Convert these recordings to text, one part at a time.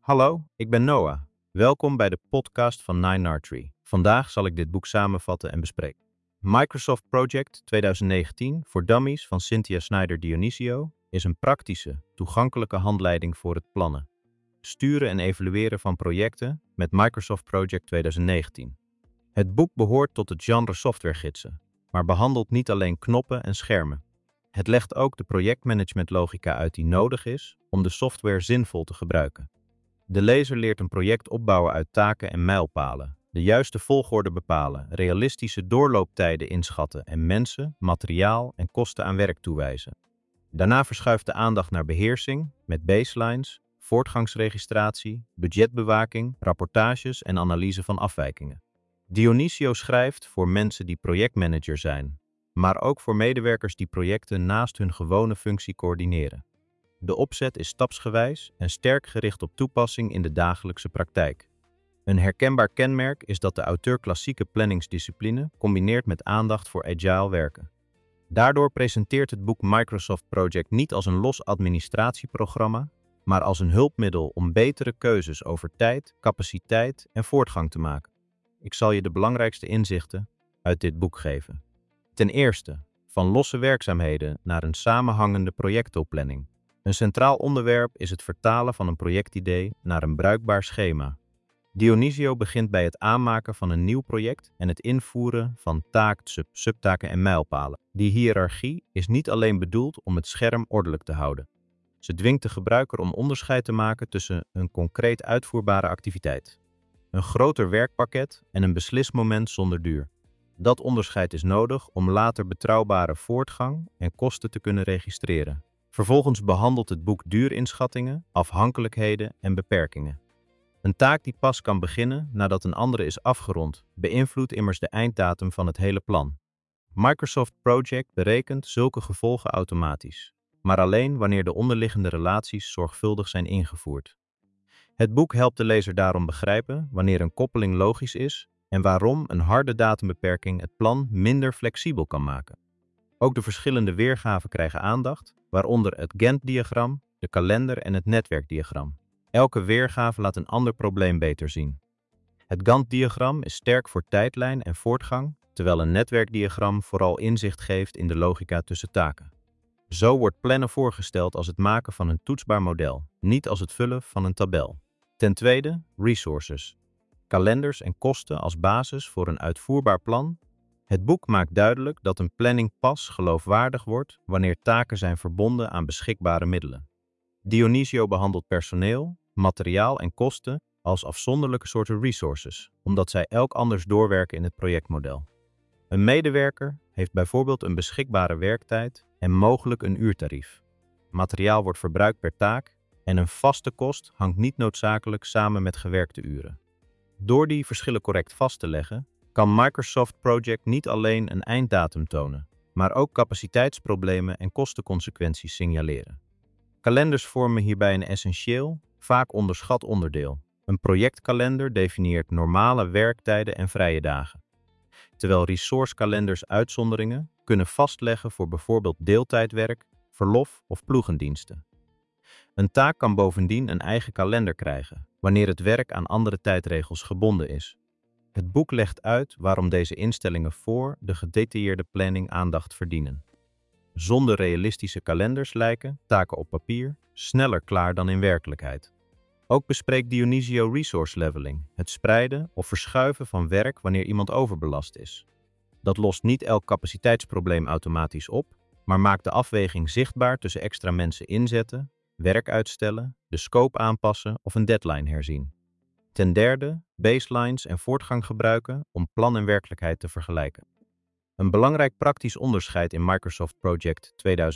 Hallo, ik ben Noah. Welkom bij de podcast van 9R3. Vandaag zal ik dit boek samenvatten en bespreken. Microsoft Project 2019 voor Dummies van Cynthia Snyder Dionisio is een praktische, toegankelijke handleiding voor het plannen, sturen en evalueren van projecten met Microsoft Project 2019. Het boek behoort tot het genre softwaregidsen, maar behandelt niet alleen knoppen en schermen. Het legt ook de projectmanagementlogica uit die nodig is om de software zinvol te gebruiken. De lezer leert een project opbouwen uit taken en mijlpalen, de juiste volgorde bepalen, realistische doorlooptijden inschatten en mensen, materiaal en kosten aan werk toewijzen. Daarna verschuift de aandacht naar beheersing met baselines, voortgangsregistratie, budgetbewaking, rapportages en analyse van afwijkingen. Dionisio schrijft voor mensen die projectmanager zijn, maar ook voor medewerkers die projecten naast hun gewone functie coördineren. De opzet is stapsgewijs en sterk gericht op toepassing in de dagelijkse praktijk. Een herkenbaar kenmerk is dat de auteur klassieke planningsdiscipline combineert met aandacht voor agile werken. Daardoor presenteert het boek Microsoft Project niet als een los administratieprogramma, maar als een hulpmiddel om betere keuzes over tijd, capaciteit en voortgang te maken. Ik zal je de belangrijkste inzichten uit dit boek geven. Ten eerste, van losse werkzaamheden naar een samenhangende projectplanning. Een centraal onderwerp is het vertalen van een projectidee naar een bruikbaar schema. Dionisio begint bij het aanmaken van een nieuw project en het invoeren van subtaken en mijlpalen. Die hiërarchie is niet alleen bedoeld om het scherm ordelijk te houden. Ze dwingt de gebruiker om onderscheid te maken tussen een concreet uitvoerbare activiteit, een groter werkpakket en een beslismoment zonder duur. Dat onderscheid is nodig om later betrouwbare voortgang en kosten te kunnen registreren. Vervolgens behandelt het boek duurinschattingen, afhankelijkheden en beperkingen. Een taak die pas kan beginnen nadat een andere is afgerond, beïnvloedt immers de einddatum van het hele plan. Microsoft Project berekent zulke gevolgen automatisch, maar alleen wanneer de onderliggende relaties zorgvuldig zijn ingevoerd. Het boek helpt de lezer daarom begrijpen wanneer een koppeling logisch is en waarom een harde datumbeperking het plan minder flexibel kan maken. Ook de verschillende weergaven krijgen aandacht, waaronder het Gantt-diagram, de kalender en het netwerkdiagram. Elke weergave laat een ander probleem beter zien. Het Gantt-diagram is sterk voor tijdlijn en voortgang, terwijl een netwerkdiagram vooral inzicht geeft in de logica tussen taken. Zo wordt plannen voorgesteld als het maken van een toetsbaar model, niet als het vullen van een tabel. Ten tweede, resources. Kalenders en kosten als basis voor een uitvoerbaar plan. Het boek maakt duidelijk dat een planning pas geloofwaardig wordt wanneer taken zijn verbonden aan beschikbare middelen. Dionisio behandelt personeel, materiaal en kosten als afzonderlijke soorten resources, omdat zij elk anders doorwerken in het projectmodel. Een medewerker heeft bijvoorbeeld een beschikbare werktijd en mogelijk een uurtarief. Materiaal wordt verbruikt per taak en een vaste kost hangt niet noodzakelijk samen met gewerkte uren. Door die verschillen correct vast te leggen, kan Microsoft Project niet alleen een einddatum tonen, maar ook capaciteitsproblemen en kostenconsequenties signaleren. Kalenders vormen hierbij een essentieel, vaak onderschat onderdeel. Een projectkalender definieert normale werktijden en vrije dagen, terwijl resourcekalenders uitzonderingen kunnen vastleggen voor bijvoorbeeld deeltijdwerk, verlof of ploegendiensten. Een taak kan bovendien een eigen kalender krijgen, wanneer het werk aan andere tijdregels gebonden is. Het boek legt uit waarom deze instellingen voor de gedetailleerde planning aandacht verdienen. Zonder realistische kalenders lijken taken op papier sneller klaar dan in werkelijkheid. Ook bespreekt Dionisio resource leveling, het spreiden of verschuiven van werk wanneer iemand overbelast is. Dat lost niet elk capaciteitsprobleem automatisch op, maar maakt de afweging zichtbaar tussen extra mensen inzetten, werk uitstellen, de scope aanpassen of een deadline herzien. Ten derde, baselines en voortgang gebruiken om plan en werkelijkheid te vergelijken. Een belangrijk praktisch onderscheid in Microsoft Project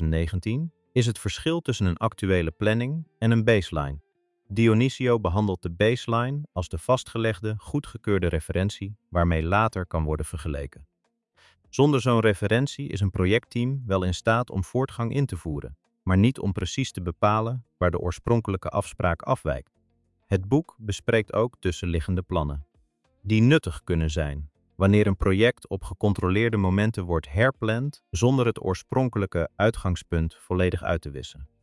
2019 is het verschil tussen een actuele planning en een baseline. Dionisio behandelt de baseline als de vastgelegde, goedgekeurde referentie waarmee later kan worden vergeleken. Zonder zo'n referentie is een projectteam wel in staat om voortgang in te voeren, maar niet om precies te bepalen waar de oorspronkelijke afspraak afwijkt. Het boek bespreekt ook tussenliggende plannen, die nuttig kunnen zijn wanneer een project op gecontroleerde momenten wordt herpland zonder het oorspronkelijke uitgangspunt volledig uit te wissen.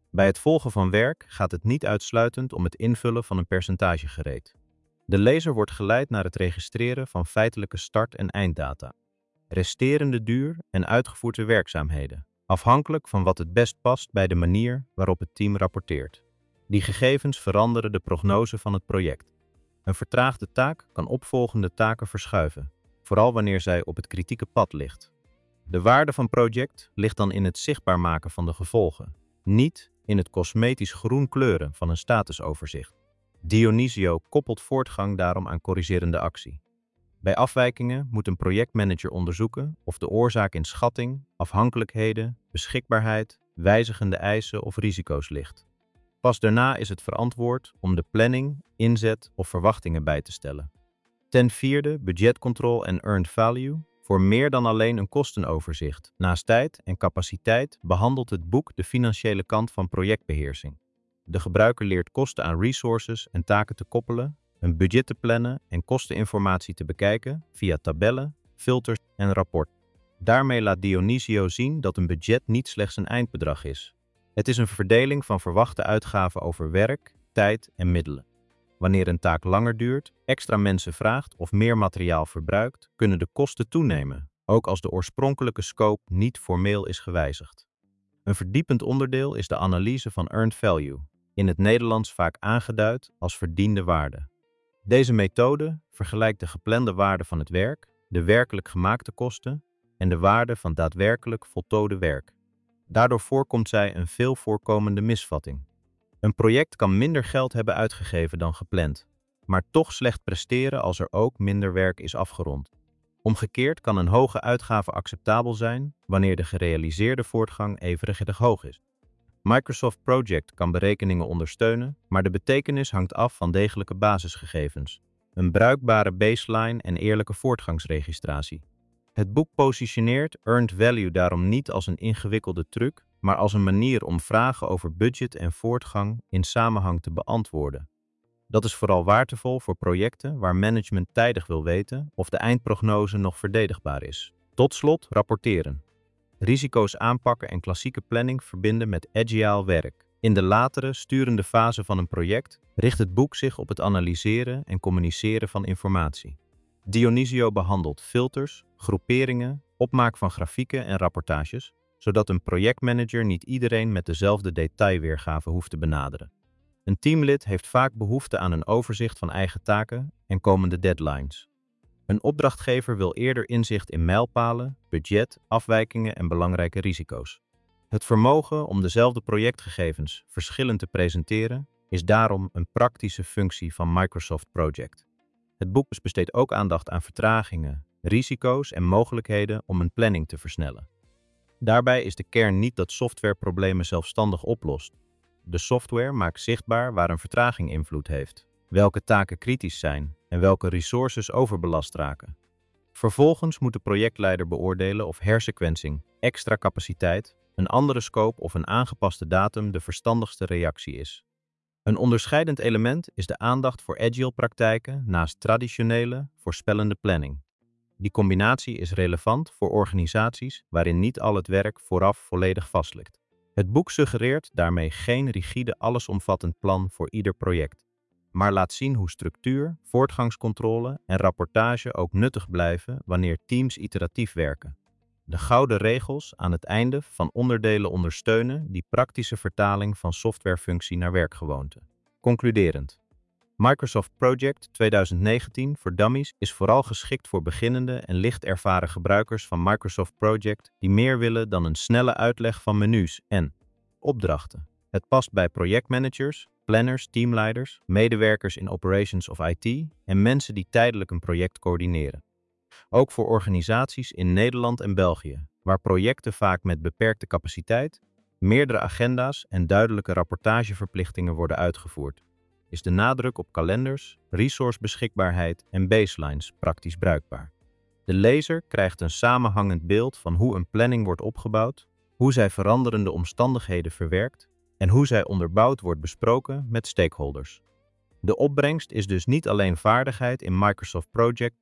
Bij het volgen van werk gaat het niet uitsluitend om het invullen van een percentagegereed. De lezer wordt geleid naar het registreren van feitelijke start- en einddata, resterende duur en uitgevoerde werkzaamheden, afhankelijk van wat het best past bij de manier waarop het team rapporteert. Die gegevens veranderen de prognose van het project. Een vertraagde taak kan opvolgende taken verschuiven, vooral wanneer zij op het kritieke pad ligt. De waarde van project ligt dan in het zichtbaar maken van de gevolgen, niet in het cosmetisch groen kleuren van een statusoverzicht. Dionisio koppelt voortgang daarom aan corrigerende actie. Bij afwijkingen moet een projectmanager onderzoeken of de oorzaak in schatting, afhankelijkheden, beschikbaarheid, wijzigende eisen of risico's ligt. Pas daarna is het verantwoord om de planning, inzet of verwachtingen bij te stellen. Ten vierde, budgetcontrol en earned value. Voor meer dan alleen een kostenoverzicht. Naast tijd en capaciteit behandelt het boek de financiële kant van projectbeheersing. De gebruiker leert kosten aan resources en taken te koppelen, een budget te plannen en kosteninformatie te bekijken via tabellen, filters en rapporten. Daarmee laat Dionisio zien dat een budget niet slechts een eindbedrag is. Het is een verdeling van verwachte uitgaven over werk, tijd en middelen. Wanneer een taak langer duurt, extra mensen vraagt of meer materiaal verbruikt, kunnen de kosten toenemen, ook als de oorspronkelijke scope niet formeel is gewijzigd. Een verdiepend onderdeel is de analyse van earned value, in het Nederlands vaak aangeduid als verdiende waarde. Deze methode vergelijkt de geplande waarde van het werk, de werkelijk gemaakte kosten en de waarde van daadwerkelijk voltooide werk. Daardoor voorkomt zij een veel voorkomende misvatting. Een project kan minder geld hebben uitgegeven dan gepland, maar toch slecht presteren als er ook minder werk is afgerond. Omgekeerd kan een hoge uitgave acceptabel zijn wanneer de gerealiseerde voortgang evenredig hoog is. Microsoft Project kan berekeningen ondersteunen, maar de betekenis hangt af van degelijke basisgegevens, een bruikbare baseline en eerlijke voortgangsregistratie. Het boek positioneert earned value daarom niet als een ingewikkelde truc, maar als een manier om vragen over budget en voortgang in samenhang te beantwoorden. Dat is vooral waardevol voor projecten waar management tijdig wil weten of de eindprognose nog verdedigbaar is. Tot slot, rapporteren. Risico's aanpakken en klassieke planning verbinden met agile werk. In de latere, sturende fase van een project richt het boek zich op het analyseren en communiceren van informatie. Dionisio behandelt filters, groeperingen, opmaak van grafieken en rapportages, zodat een projectmanager niet iedereen met dezelfde detailweergave hoeft te benaderen. Een teamlid heeft vaak behoefte aan een overzicht van eigen taken en komende deadlines. Een opdrachtgever wil eerder inzicht in mijlpalen, budget, afwijkingen en belangrijke risico's. Het vermogen om dezelfde projectgegevens verschillend te presenteren is daarom een praktische functie van Microsoft Project. Het boek besteedt ook aandacht aan vertragingen, risico's en mogelijkheden om een planning te versnellen. Daarbij is de kern niet dat software problemen zelfstandig oplost. De software maakt zichtbaar waar een vertraging invloed heeft, welke taken kritisch zijn en welke resources overbelast raken. Vervolgens moet de projectleider beoordelen of hersequencing, extra capaciteit, een andere scope of een aangepaste datum de verstandigste reactie is. Een onderscheidend element is de aandacht voor agile praktijken naast traditionele, voorspellende planning. Die combinatie is relevant voor organisaties waarin niet al het werk vooraf volledig vast ligt. Het boek suggereert daarmee geen rigide, allesomvattend plan voor ieder project, maar laat zien hoe structuur, voortgangscontrole en rapportage ook nuttig blijven wanneer teams iteratief werken. De gouden regels aan het einde van onderdelen ondersteunen die praktische vertaling van softwarefunctie naar werkgewoonte. Concluderend. Microsoft Project 2019 voor Dummies is vooral geschikt voor beginnende en licht ervaren gebruikers van Microsoft Project die meer willen dan een snelle uitleg van menus en opdrachten. Het past bij projectmanagers, planners, teamleiders, medewerkers in operations of IT en mensen die tijdelijk een project coördineren. Ook voor organisaties in Nederland en België, waar projecten vaak met beperkte capaciteit, meerdere agenda's en duidelijke rapportageverplichtingen worden uitgevoerd, is de nadruk op kalenders, resourcebeschikbaarheid en baselines praktisch bruikbaar. De lezer krijgt een samenhangend beeld van hoe een planning wordt opgebouwd, hoe zij veranderende omstandigheden verwerkt en hoe zij onderbouwd wordt besproken met stakeholders. De opbrengst is dus niet alleen vaardigheid in Microsoft Project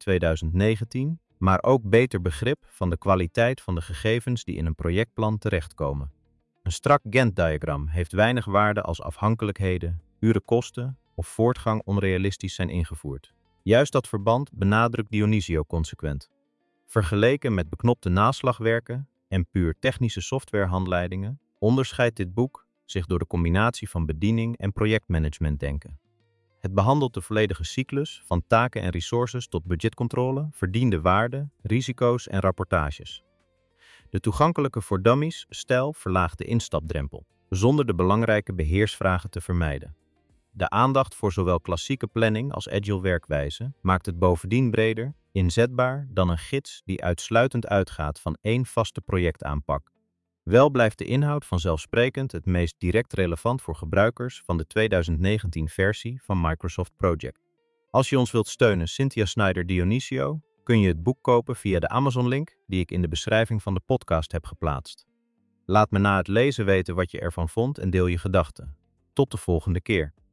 2019, maar ook beter begrip van de kwaliteit van de gegevens die in een projectplan terechtkomen. Een strak Gantt-diagram heeft weinig waarde als afhankelijkheden, uren kosten of voortgang onrealistisch zijn ingevoerd. Juist dat verband benadrukt Dionisio consequent. Vergeleken met beknopte naslagwerken en puur technische softwarehandleidingen onderscheidt dit boek zich door de combinatie van bediening en projectmanagement denken. Het behandelt de volledige cyclus van taken en resources tot budgetcontrole, verdiende waarde, risico's en rapportages. De toegankelijke voor dummies stijl verlaagt de instapdrempel, zonder de belangrijke beheersvragen te vermijden. De aandacht voor zowel klassieke planning als agile werkwijze maakt het bovendien breder, inzetbaar dan een gids die uitsluitend uitgaat van één vaste projectaanpak. Wel blijft de inhoud vanzelfsprekend het meest direct relevant voor gebruikers van de 2019 versie van Microsoft Project. Als je ons wilt steunen, Cynthia Snyder Dionisio, kun je het boek kopen via de Amazon-link die ik in de beschrijving van de podcast heb geplaatst. Laat me na het lezen weten wat je ervan vond en deel je gedachten. Tot de volgende keer.